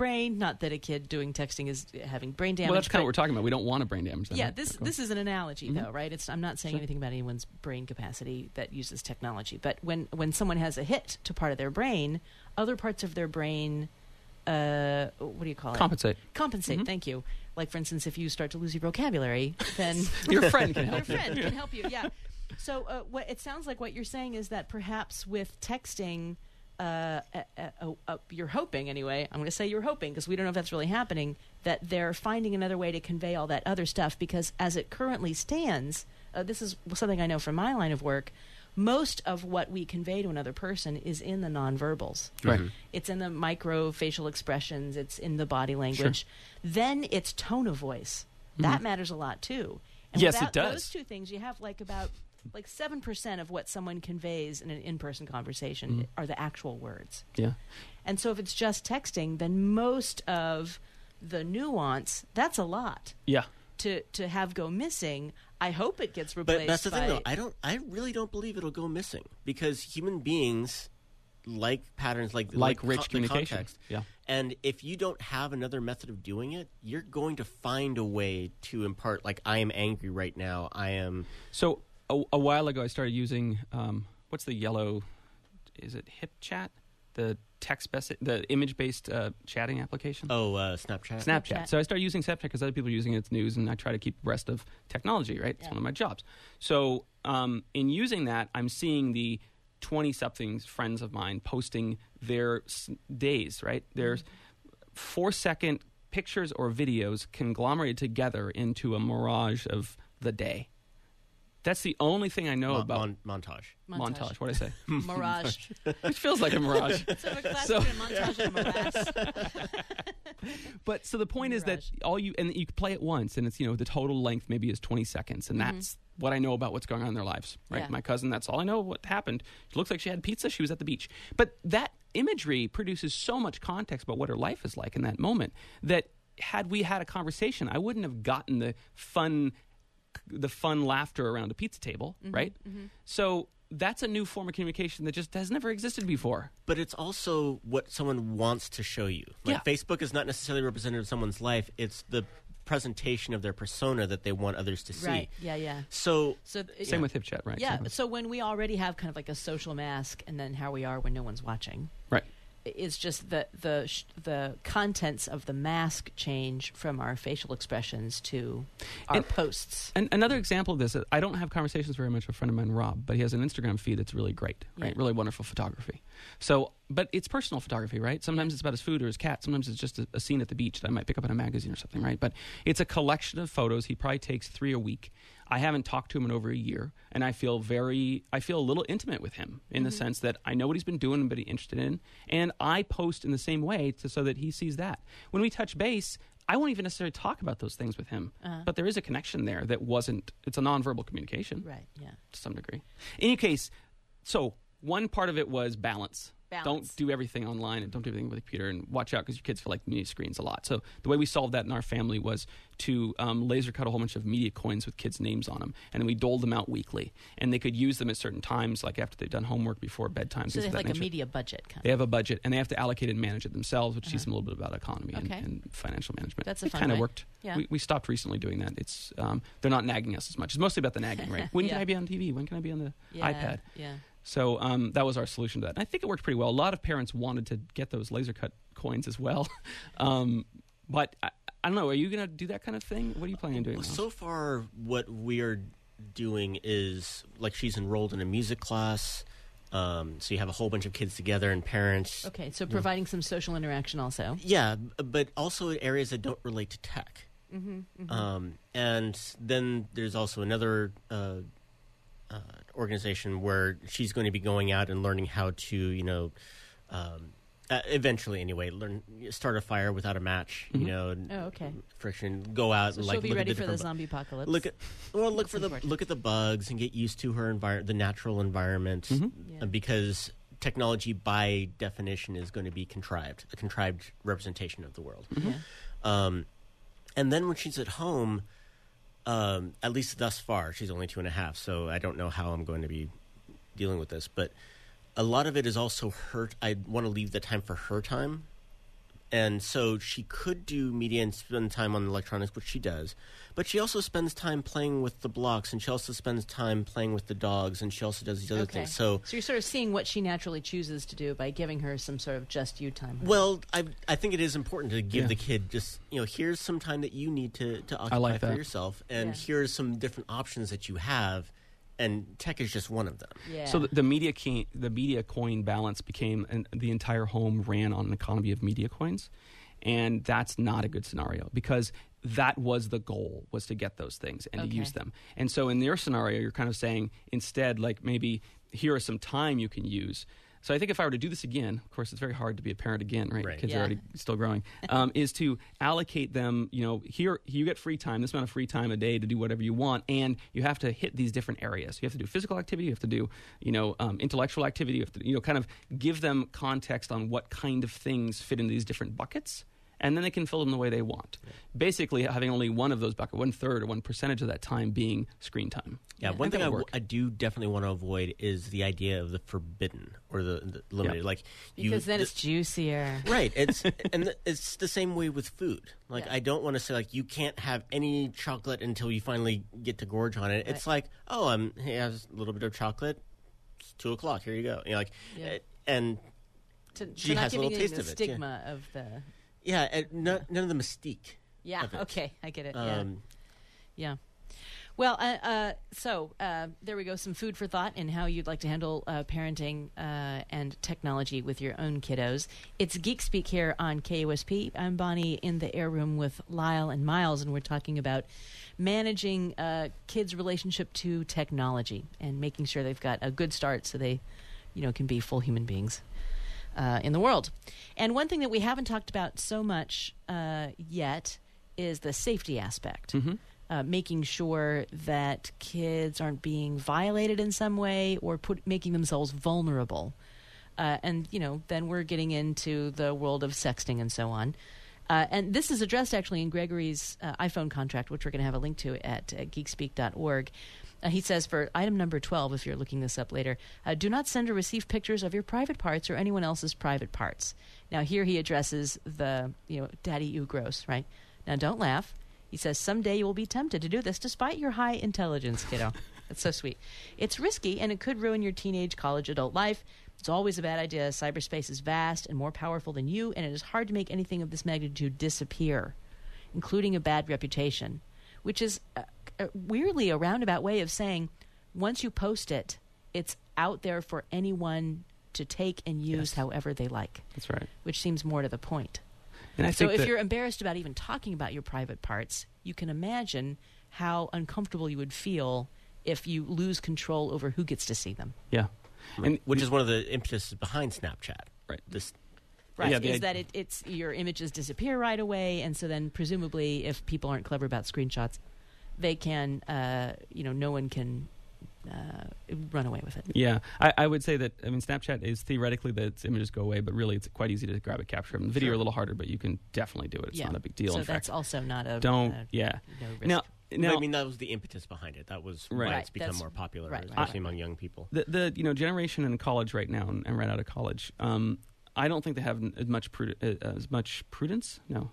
brain. Not that a kid doing texting is having brain damage. Well, that's kind of but- what we're talking about. We don't want to brain damage them. Yeah, right? this Cool. this is an analogy, Mhm. though, right? It's I'm not saying Sure. anything about anyone's brain capacity that uses technology, but when when someone has a hit to part of their brain, other parts of their brain, uh, what do you call it? Compensate. Compensate. Mhm. Thank you. Like, for instance, if you start to lose your vocabulary, then Your friend can your help you. friend can help you. Yeah. So uh, what it sounds like what you're saying is that perhaps with texting, uh, uh, uh, uh, you're hoping anyway. I'm going to say you're hoping because we don't know if that's really happening. That they're finding another way to convey all that other stuff because as it currently stands, uh, this is something I know from my line of work. Most of what we convey to another person is in the nonverbals. Right. It's in the micro facial expressions. It's in the body language. Then it's tone of voice. That Mhm. matters a lot too. And Yes, it without does. Those two things, you have like about like seven percent of what someone conveys in an in-person conversation Mhm. are the actual words. Yeah. And so if it's just texting, then most of the nuance, that's a lot Yeah. to to have go missing. I hope it gets But replaced that's the by thing, though. I don't. I really don't believe it'll go missing because human beings like patterns, like Like, rich con- the communication. context. Yeah. And if you don't have another method of doing it, you're going to find a way to impart. Like, I am angry right now. I am. So a, a while ago, I started using um, what's the yellow? Is it HipChat? The text based, the image based uh, chatting application. Oh, uh, Snapchat. Snapchat. Snapchat. So I started using Snapchat because other people are using it. It's news, and I try to keep abreast of technology. Right, it's Yeah. one of my jobs. So um, in using that, I'm seeing the twenty-somethings friends of mine posting their s- days. Right, there's four-second pictures or videos conglomerated together into a mirage of the day. That's the only thing I know Mon- about mon- montage. montage. What did I say? mirage. It feels like a mirage. So a class So- between a montage and a morass. But so the point is that Mirage. all you and you can play it once, and it's you know the total length maybe is twenty seconds, and that's what I know about what's going on in their lives. Right, Yeah. my cousin. That's all I know. What happened? She looks like she had pizza. She was at the beach. But that imagery produces so much context about what her life is like in that moment that had we had a conversation, I wouldn't have gotten the fun, the fun laughter around a pizza table. Right. So that's a new form of communication that just has never existed before. But it's also what someone wants to show you. Like, Yeah. Facebook is not necessarily representative of someone's life. It's the presentation of their persona that they want others to see. Right. Yeah. Yeah. So So th- Same with HipChat, right? Yeah. Exactly. So when we already have kind of like a social mask, and then how we are when no one's watching, Right. it's just the the sh- the contents of the mask change from our facial expressions to our And- posts. And another example of this, I don't have conversations very much with a friend of mine, Rob, but he has an Instagram feed that's really great, right? Yeah. Really wonderful photography. So, but it's personal photography, right? Sometimes it's about his food or his cat. Sometimes it's just a, a scene at the beach that I might pick up in a magazine or something, right? But it's a collection of photos. He probably takes three a week. I haven't talked to him in over a year, and I feel very, I feel a little intimate with him in the sense that I know what he's been doing and what he's interested in, and I post in the same way to, so that he sees that. When we touch base, I won't even necessarily talk about those things with him, Uh-huh. but there is a connection there that wasn't, it's a nonverbal communication Right. Yeah. to some degree. In any case, so one part of it was balance. Balance. Don't do everything online and don't do everything with a computer, and watch out because your kids feel like mini screens a lot. So the way we solved that in our family was to um, laser cut a whole bunch of media coins with kids' names on them, and then we doled them out weekly, and they could use them at certain times, like after they've done homework, before bedtime. So things they of have that like a nature. media budget kind They of. have a budget, and they have to allocate it and manage it themselves, which Uh-huh. teaches them a little bit about economy and, Okay. and financial management. That's a it fun kind of way. worked. Yeah. We, we stopped recently doing that. It's um, they're not nagging us as much. It's mostly about the nagging, right? When Yeah. can I be on T V? When can I be on the Yeah. iPad? Yeah. So um, that was our solution to that. And I think it worked pretty well. A lot of parents wanted to get those laser cut coins as well. um, but I, I don't know. Are you going to do that kind of thing? What are you planning on doing? Well, Miles? so far, what we're doing is like she's enrolled in a music class. Um, so you have a whole bunch of kids together and parents. Okay. So providing some social interaction also. Yeah, b- but also in areas that don't relate to tech. Mm-hmm, Um, and then there's also another uh, uh, organization where she's going to be going out and learning how to, you know, um, uh, eventually anyway, learn start a fire without a match. Mhm. You know, and Oh, okay. friction. Go out So and she'll like be look ready at the for the different bu- zombie apocalypse. Look at well, look That's for the important. look at the bugs and get used to her environment, the natural environment, Mhm. Yeah. uh, because technology by definition is going to be contrived, a contrived representation of the world. Yeah. Um, and then when she's at home, um, at least thus far, she's only two and a half, so I don't know how I'm going to be dealing with this. But a lot of it is also her. I want to leave the time for her time. And so she could do media and spend time on electronics, which she does. But she also spends time playing with the blocks, and she also spends time playing with the dogs, and she also does these other Okay. things. So, So you're sort of seeing what she naturally chooses to do by giving her some sort of just you time. well, I I think it is important to give Yeah. the kid just, you know, here's some time that you need to, to occupy like for that. yourself, and Yeah. here's some different options that you have, and tech is just one of them. Yeah. So the, the media key, the media coin balance became an, the entire home ran on an economy of media coins, and that's not a good scenario because that was the goal, was to get those things and Okay. to use them. And so in your scenario, you're kind of saying instead, like maybe here is some time you can use. So I think if I were to do this again, of course, it's very hard to be a parent again, right? Right. Kids Yeah. are already still growing. Um, is to allocate them, you know, here you get free time, this amount of free time a day to do whatever you want, and you have to hit these different areas. You have to do physical activity, you have to do, you know, um, intellectual activity, you have to, you know, kind of give them context on what kind of things fit into these different buckets. And then they can fill them the way they want. Basically, having only one of those buckets, one third or one percentage of that time being screen time. Yeah, Yeah. one And thing I, that'll w- work. I do definitely want to avoid is the idea of the forbidden or the, the limited. Yeah. Like you, because then the- it's juicier. right. It's and th- it's the same way with food. Like Yeah. I don't want to say like you can't have any chocolate until you finally get to gorge on it. It's like oh, I'm hey, I have a little bit of chocolate. It's two o'clock. Here you go. You know, like Yeah. eh, and To, to She not has a giving little you taste the of it, yeah. stigma of the. yeah, and no, none of the mystique. Yeah. of it. Okay, I get it. yeah. Um, Yeah. Well, uh, uh, so uh, there we go. Some food for thought in how you'd like to handle uh, parenting uh, and technology with your own kiddos. It's Geek Speak here on K O S P. I'm Bonnie in the air room with Lyle and Miles, and we're talking about managing uh, kids' relationship to technology and making sure they've got a good start so they, you know, can be full human beings uh, in the world. And one thing that we haven't talked about so much uh, yet is the safety aspect. Mm-hmm. Uh, making sure that kids aren't being violated in some way or put making themselves vulnerable. Uh, and, you know, then we're getting into the world of sexting and so on. Uh, and this is addressed actually in Gregory's uh, iPhone contract, which we're going to have a link to at uh, geekspeak dot org. Uh, he says for item number twelve, if you're looking this up later, uh, do not send or receive pictures of your private parts or anyone else's private parts. Now, here he addresses the, you know, daddy, you gross, right? Now, don't laugh. He says, someday you will be tempted to do this despite your high intelligence, kiddo. That's so sweet. It's risky, and it could ruin your teenage, college, adult life. It's always a bad idea. Cyberspace is vast and more powerful than you, and it is hard to make anything of this magnitude disappear, including a bad reputation, which is uh, uh, weirdly a roundabout way of saying once you post it, it's out there for anyone to take and use Yes. however they like, That's right. which seems more to the point. And I So think if that, you're embarrassed about even talking about your private parts, you can imagine how uncomfortable you would feel if you lose control over who gets to see them. yeah, and which is one of the impetuses behind Snapchat. Right. This Right. Yeah, the is id- that it, it's your images disappear right away, and so then presumably if people aren't clever about screenshots, they can, uh, you know, no one can uh, run away with it. Yeah, I, I would say that, I mean, Snapchat is theoretically that its images go away, but really it's quite easy to grab a capture of them. Video Sure. a little harder, but you can definitely do it. It's yeah. not a big deal. So in that's fact, also not a don't, uh, yeah. no risk. Now, now I mean, that was the impetus behind it. That was Right. why Right, it's become that's- more popular, right, right, especially right. among young people. the, the you know generation in college right now and, and right out of college, um, I don't think they have n- as much prud- uh, as much prudence. No,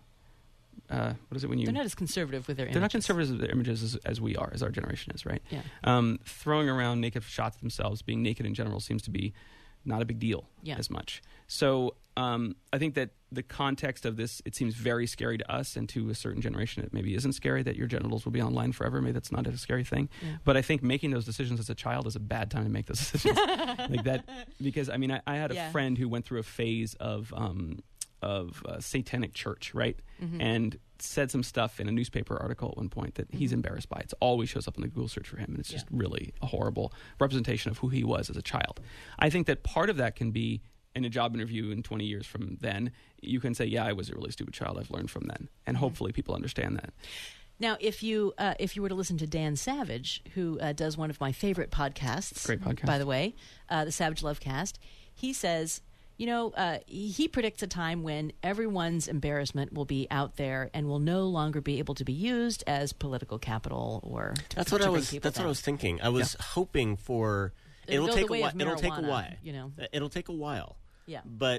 uh, what is it when you? they're not as conservative with their They're not images. conservative with their images as, as we are, as our generation is, right? Yeah. Um, throwing around naked shots of themselves, being naked in general, seems to be not a big deal Yeah. as much. So um, I think that the context of this, it seems very scary to us, and to a certain generation, it maybe isn't scary that your genitals will be online forever. Maybe that's not a scary thing. Yeah. But I think making those decisions as a child is a bad time to make those decisions. like that, because I mean, I, I had a Yeah. friend who went through a phase of um, of uh, satanic church, right? Mhm. And said some stuff in a newspaper article at one point that he's Mhm. embarrassed by. It always shows up in the Google search for him, and it's just really a horrible representation of who he was as a child. I think that part of that can be in a job interview in twenty years from then. You can say, yeah, I was a really stupid child. I've learned from then. And Mhm. hopefully people understand that. Now, if you uh, if you were to listen to Dan Savage, who uh, does one of my favorite podcasts, Great podcast. by the way, uh, the Savage Love Cast, he says, you know, uh, he predicts a time when everyone's embarrassment will be out there and will no longer be able to be used as political capital or to, That's to what I bring was. people That's what I down. was thinking. I was hoping for. It'll It'll go take the a way while. of It'll take a marijuana, while. you know. It'll take a while. Yeah. But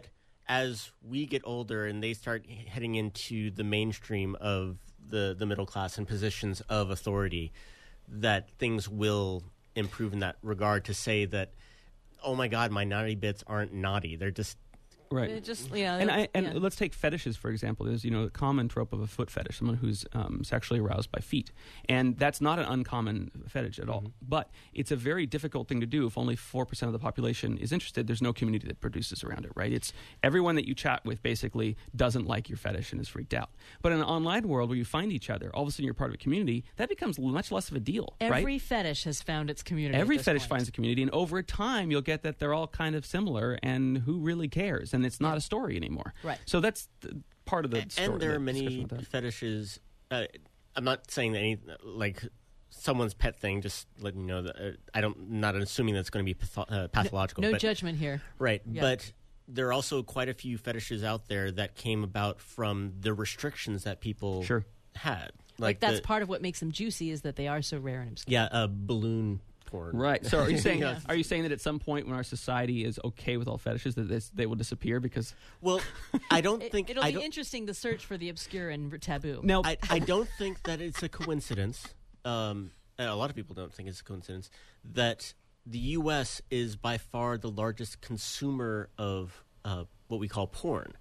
as we get older and they start heading into the mainstream of the, the middle class and positions of authority, that things will improve in that regard to say that, oh my God, my naughty bits aren't naughty. They're just... Right. It just, yeah, And I, and yeah. let's take fetishes, for example. There's, you know, the common trope of a foot fetish, someone who's um, sexually aroused by feet. And that's not an uncommon fetish at all. But it's a very difficult thing to do if only four percent of the population is interested. There's no community that produces around it, right? It's everyone that you chat with basically doesn't like your fetish and is freaked out. But in an online world where you find each other, all of a sudden you're part of a community, that becomes much less of a deal, right? Every fetish has found its community. at Every this fetish point. finds a community, and over time you'll get that they're all kind of similar, and who really cares? And it's not a story anymore. Right. So that's the, part of the And story. there are the many discussion with that. fetishes. Uh, I'm not saying that any like someone's pet thing. Just letting you know that uh, I don't. Not assuming that's going to be patho- uh, pathological. No but, judgment here. Right, Yeah. but there are also quite a few fetishes out there that came about from the restrictions that people Sure. had. Like, that's the- part of what makes them juicy is that they are so rare and obscure. Yeah, uh, balloon porn. Right. So are you saying Yeah. are you saying that at some point when our society is okay with all fetishes that this, they will disappear because Well, I don't It, think it'll I be don't, interesting to search for the obscure and taboo. now I, I don't think that it's a coincidence. Um, a lot of people don't think it's a coincidence that the U S is by far the largest consumer of uh, what we call porn,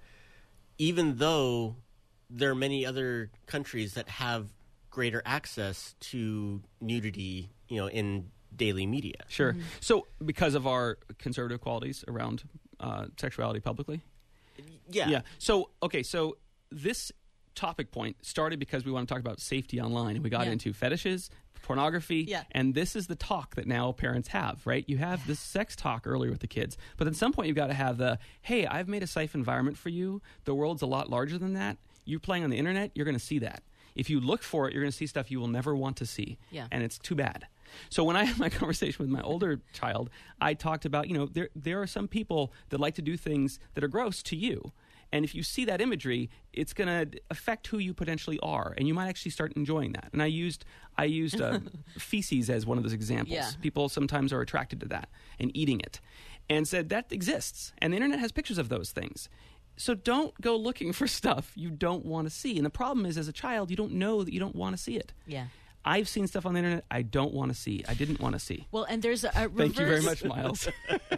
even though there are many other countries that have greater access to nudity, you know, in daily media. sure. So because of our conservative qualities around uh, sexuality publicly? Yeah. Yeah. So, okay, so this topic point started because we want to talk about safety online, and we got Yeah. into fetishes, pornography, Yeah. and this is the talk that now parents have, right? You have this sex talk earlier with the kids, but at some point you've got to have the, hey, I've made a safe environment for you. The world's a lot larger than that. You're playing on the internet, you're going to see that. If you look for it, you're going to see stuff you will never want to see, Yeah. and it's too bad. So when I had my conversation with my older child, I talked about, you know, there there are some people that like to do things that are gross to you. And if you see that imagery, it's going to affect who you potentially are, and you might actually start enjoying that. And I used I used uh, feces as one of those examples. Yeah. People sometimes are attracted to that and eating it, and said that exists, and the internet has pictures of those things. So don't go looking for stuff you don't want to see. And the problem is, as a child, you don't know that you don't want to see it. Yeah. I've seen stuff on the internet I don't want to see. I didn't want to see. Well, and there's a, a reverse. Thank you very much, Miles.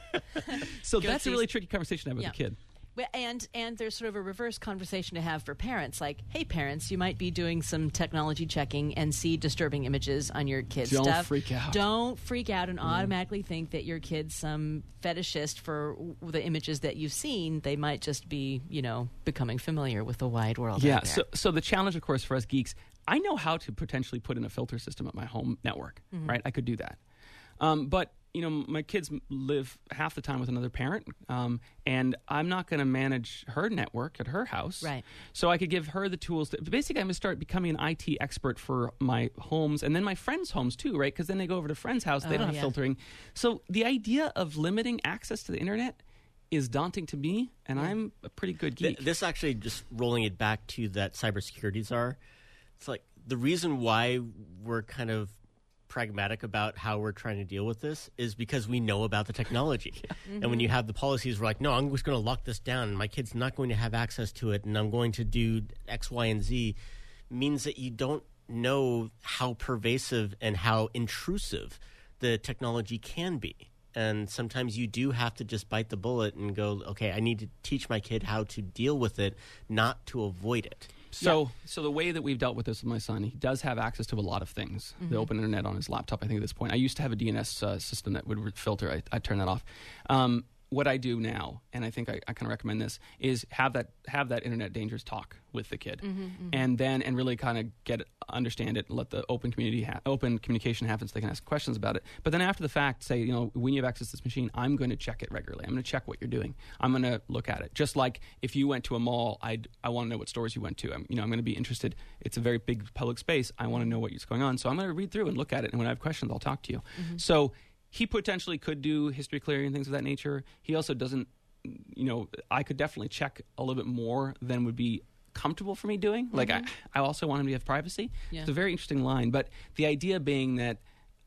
so that's a Guilty. really tricky conversation to have with Yeah. a kid. Well, And and there's sort of a reverse conversation to have for parents. Like, hey, parents, you might be doing some technology checking and see disturbing images on your kids' Don't stuff. freak out. Don't freak out and automatically think that your kid's some fetishist for w- the images that you've seen. They might just be, you know, becoming familiar with the wide world. Yeah. out there. So, so the challenge, of course, for us geeks, I know how to potentially put in a filter system at my home network, Mm-hmm. right? I could do that. Um, but, you know, my kids live half the time with another parent, um, and I'm not going to manage her network at her house. Right. So I could give her the tools. To, basically, I'm going to start becoming an I T expert for my homes and then my friends' homes, too, right? Because then they go over to friends' house. They Oh, don't have yeah. filtering. So the idea of limiting access to the internet is daunting to me, and I'm a pretty good Th- geek. this actually just rolling it back to that cybersecurity czar. It's like the reason why we're kind of pragmatic about how we're trying to deal with this is because we know about the technology. And when you have the policies, we're like, no, I'm just going to lock this down. My kid's not going to have access to it, and I'm going to do X, Y, and Z, means that you don't know how pervasive and how intrusive the technology can be. And sometimes you do have to just bite the bullet and go, okay, I need to teach my kid how to deal with it, not to avoid it. So, so the way that we've dealt with this with my son, he does have access to a lot of things. The open internet on his laptop, I think, at this point. I used to have a D N S uh, system that would re- filter. I, I turned that off. Um, what I do now, and I think I, I kind of recommend this, is have that have that internet dangers talk with the kid, and then and really kind of get it, understand it, let the open community ha- open communication happen, so they can ask questions about it. But then after the fact, say, you know, when you have access to this machine, I'm going to check it regularly. I'm going to check what you're doing. I'm going to look at it. Just like if you went to a mall, I'd I want to know what stores you went to. I'm you know I'm going to be interested. It's a very big public space. I want to know what's going on, so I'm going to read through and look at it. And when I have questions, I'll talk to you. So. He potentially could do history clearing and things of that nature. He also doesn't, you know, I could definitely check a little bit more than would be comfortable for me doing. Like, I, I also want him to have privacy. Yeah. It's a very interesting line. But the idea being that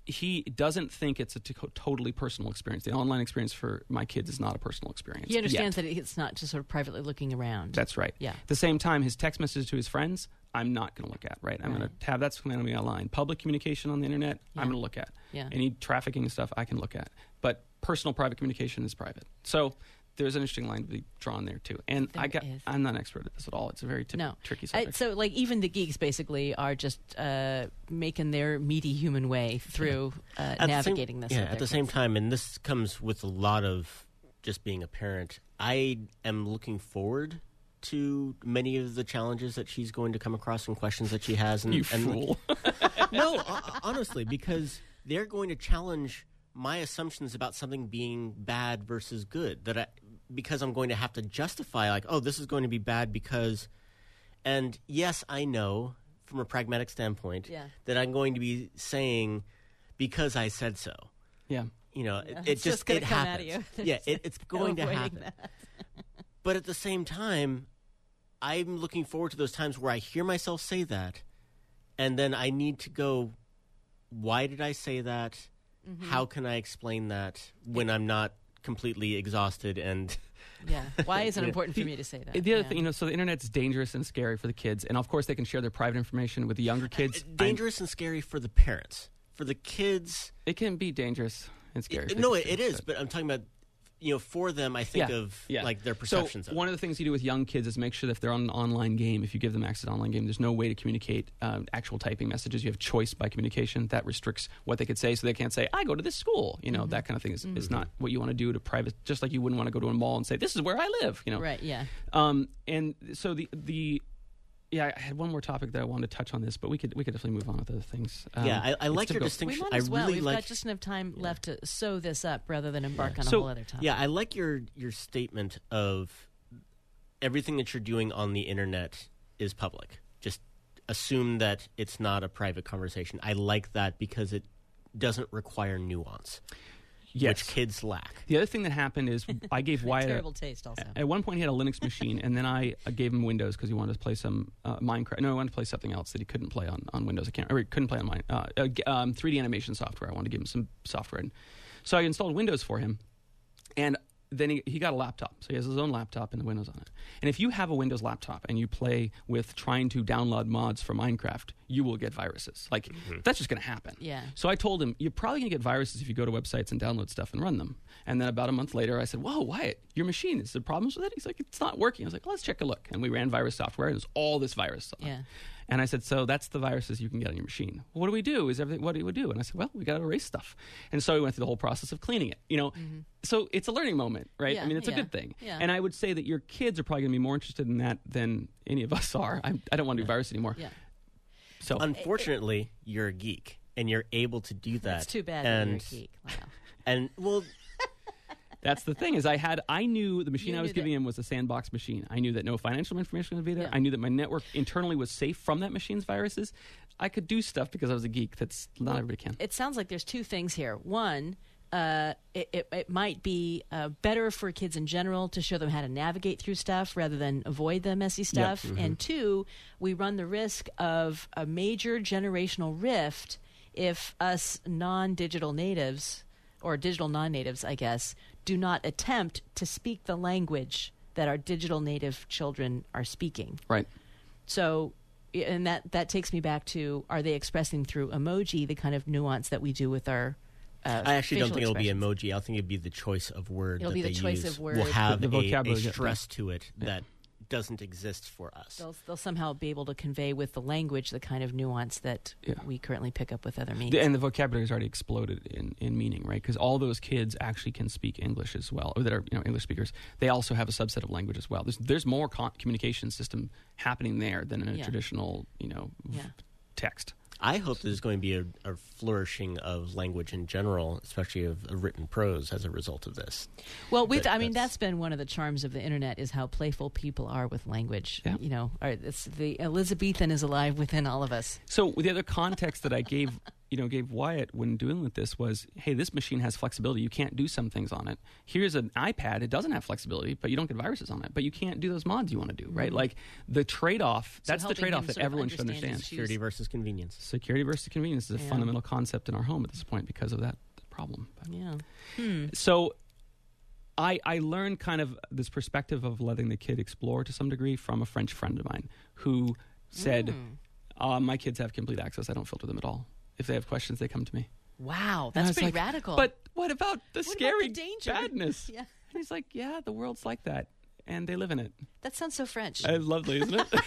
he doesn't think it's a t- totally personal experience. The online experience for my kids is not a personal experience. He understands yet. that it's not just sort of privately looking around. That's right. Yeah. At the same time, his text messages to his friends, I'm not going to look at, right? I'm Right. going to have that's going to be online. Public communication on the internet, Yeah. I'm going to look at. Yeah. Any trafficking and stuff, I can look at. But personal private communication is private. So there's an interesting line to be drawn there, too. And There I got, is. I'm not an expert at this at all. It's a very tip- No. tricky I, subject. so, like, even the geeks basically are just uh, making their meaty human way through uh, At the same- navigating this. Yeah, with at their the same kids. time, and this comes with a lot of just being a parent, I am looking forward to many of the challenges that she's going to come across and questions that she has. And, you and fool. no, ho- honestly, because they're going to challenge my assumptions about something being bad versus good. That I, because I'm going to have to justify, like, oh, this is going to be bad because, and yes, I know from a pragmatic standpoint Yeah. that I'm going to be saying because I said so. yeah. You know, Yeah, it, it it's just just gonna it come at happens. you. Yeah, it, it's going to avoiding happen. that. But at the same time, I'm looking forward to those times where I hear myself say that, and then I need to go, why did I say that? Mm-hmm. How can I explain that when I'm not completely exhausted and Yeah. Why is it Yeah. important for me to say that? The other Yeah. thing, you know, so the internet's dangerous and scary for the kids, and of course they can share their private information with the younger kids. I'm- dangerous and scary for the parents? For the kids, It can be dangerous and scary. it- for no, the it, it kids, is. But I'm talking about, you know, for them, I think Yeah, of yeah. like their perceptions So of one it. of the things you do with young kids is make sure that if they're on an online game, if you give them access to an online game, there's no way to communicate um, actual typing messages. You have choice by communication. That restricts what they could say, so they can't say, I go to this school. You know, Mm-hmm. that kind of thing is, is not what you want to do to private, just like you wouldn't want to go to a mall and say, this is where I live, you know. Right. Yeah. Um, and so the, the, yeah, I had one more topic that I wanted to touch on this, but we could we could definitely move on with other things. Um, yeah, I, I it's like your difficult. We distinction. might I as well. really We've like got just enough time left to sew this up rather than embark on a So- whole other topic. Yeah, I like your your statement of everything that you're doing on the internet is public. Just assume that it's not a private conversation. I like that because it doesn't require nuance, Yes. which kids lack. The other thing that happened is I gave Wyatt a, Terrible taste, also. At one point, he had a Linux machine, and then I uh, gave him Windows because he wanted to play some uh, Minecraft. No, he wanted to play something else that he couldn't play on, on Windows. I can't, or he couldn't play on mine. Uh, uh, g- um, three D animation software. I wanted to give him some software, and so I installed Windows for him, and then he, he got a laptop. So he has his own laptop and the Windows on it. And if you have a Windows laptop and you play with trying to download mods for Minecraft, you will get viruses. Like, that's just going to happen. Yeah. So I told him, you're probably going to get viruses if you go to websites and download stuff and run them. And then about a month later, I said, whoa, Wyatt, your machine, is there problems with it? He's like, it's not working. I was like, well, let's check a look. And we ran virus software, and there's all this virus on it. Yeah. And I said, so that's the viruses you can get on your machine. Well, what do we do? Is everything, what do we do? And I said, well, we got to erase stuff. And so we went through the whole process of cleaning it, you know? So it's a learning moment, right? Yeah, I mean, it's yeah, a good thing. yeah. And I would say that your kids are probably going to be more interested in that than any of us are. I'm, I don't want to do virus anymore. Yeah. So Unfortunately, you're a geek and you're able to do that. It's too bad And that you're a geek. Wow. and well, that's the thing is I had I knew the machine You I was knew giving that- him was a sandbox machine. I knew that no financial information would be there. Yeah. I knew that my network internally was safe from that machine's viruses. I could do stuff because I was a geek. That's not everybody can. It sounds like there's two things here. One, uh, it, it, it might be uh, better for kids in general to show them how to navigate through stuff rather than avoid the messy stuff. And two, we run the risk of a major generational rift if us non-digital natives, or digital non-natives, I guess, do not attempt to speak the language that our digital native children are speaking. Right. So, and that, that takes me back to, are they expressing through emoji the kind of nuance that we do with our uh, I actually don't facial think it'll be expressions? emoji. I think it'll be the choice of word It'll that be the they choice use of word. will have The- the a, vocabulary, a yeah. stress to it that doesn't exist for us. They'll, they'll somehow be able to convey with the language the kind of nuance that Yeah. we currently pick up with other means. The- and the vocabulary has already exploded in, in meaning, right? Because all those kids actually can speak English as well, or that are you know English speakers. They also have a subset of language as well. There's there's more con- communication system happening there than in a Yeah. traditional you know v- Yeah. text. I hope there's going to be a, a flourishing of language in general, especially of, of written prose, as a result of this. Well, we've, That- I mean, that's- that's been one of the charms of the internet is how playful people are with language. Yeah. You know, or it's the Elizabethan is alive within all of us. So the other context that I gave you know, gave Wyatt when dealing with this was, hey, this machine has flexibility. You can't do some things on it. Here's an iPad. It doesn't have flexibility, but you don't get viruses on it. But you can't do those mods you want to do, right? Like the trade-off, So that's the helping trade-off him that sort of everyone should understand his understand. shoes. Security versus convenience. Security versus convenience is a Yeah. fundamental concept in our home at this point because of that problem. But- Yeah. Hmm. So I, I learned kind of this perspective of letting the kid explore to some degree from a French friend of mine who said, Mm. uh, my kids have complete access. I don't filter them at all. If they have questions, they come to me. Wow, And I that's was pretty like, radical. But what about the What about scary the danger? badness? Yeah. And he's like, yeah, the world's like that. And they live in it. That sounds so French. Uh, lovely, isn't it?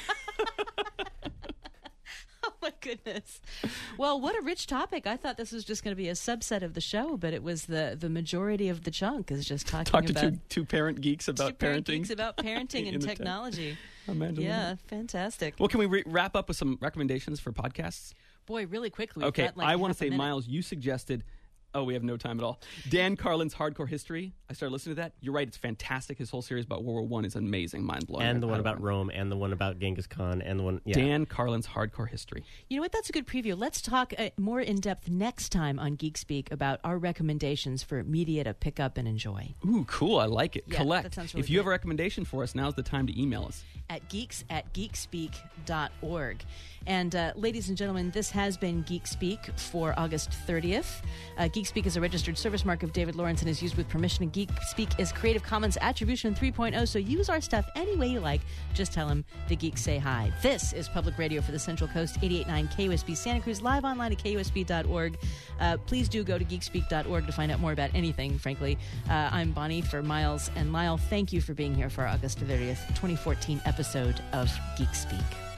Oh my goodness. Well, what a rich topic. I thought this was just going to be a subset of the show, but it was the, the majority of the chunk is just talking Talk to about two, two parent geeks about two parent parenting. geeks about parenting In and the tent. technology. Imagine Yeah, that. fantastic. Well, can we re- wrap up with some recommendations for podcasts? Boy, really quickly. we've Okay, got like I want half to a say, minute. Miles, you suggested. Oh, we have no time at all. Dan Carlin's Hardcore History. I started listening to that. You're right; it's fantastic. His whole series about World War One is amazing, mind blowing. And the one about Rome, and the one about Genghis Khan, and the one. Yeah. Dan Carlin's Hardcore History. You know what? That's a good preview. Let's talk uh, more in depth next time on Geek Speak about our recommendations for media to pick up and enjoy Ooh, cool! I like it. Yeah, Collect. that sounds really if you have a good. recommendation for us, now's the time to email us. at geeks at geekspeak dot org. And uh, ladies and gentlemen, this has been Geek Speak for August thirtieth. Uh, Geek Speak is a registered service mark of David Lawrence and is used with permission. Geek Speak is Creative Commons Attribution three point oh, so use our stuff any way you like. Just tell them the geeks say hi. This is Public Radio for the Central Coast, eighty-eight point nine K U S B Santa Cruz, live online at K U S B dot org. Uh, please do go to geekspeak dot org to find out more about anything, frankly. Uh, I'm Bonnie for Miles and Lyle. Thank you for being here for our August thirtieth, twenty fourteen episode of Geek Speak.